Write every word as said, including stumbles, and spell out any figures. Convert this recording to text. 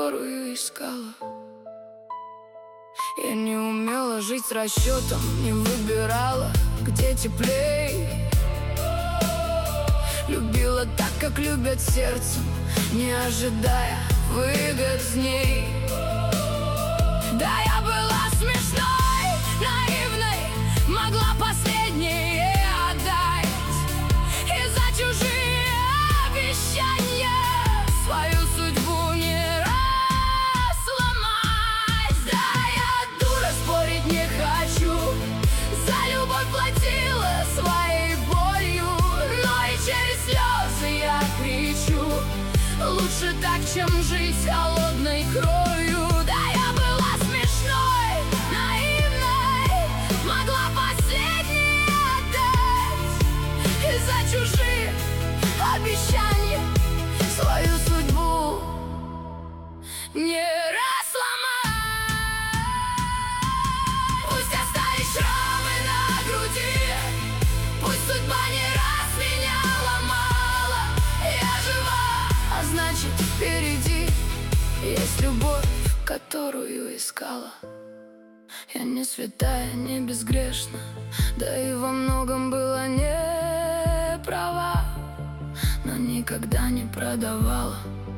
которую искала. Я не умела жить с расчетом, не выбирала, где теплей. Любила так, как любят сердцем, не ожидая выгод с ней. Да, я была смешной, наивной, могла последнее отдать, и за чужие обещания свою судьбу не раз сломать. Да, я дура, спорить не хочу, за любовь платила своей болью, но и через слезы я кричу: лучше так, чем жить холодной кровью. Да, я была смешной, наивной, могла последнее отдать, и за чужие обещания свою судьбу не раз сломать. Пусть остались шрамы на груди, пусть судьба не раз меня ломала. Я жива, а значит впереди есть любовь, которую искала. Я не святая, не безгрешна, да и во многом была не права, но никогда не продавала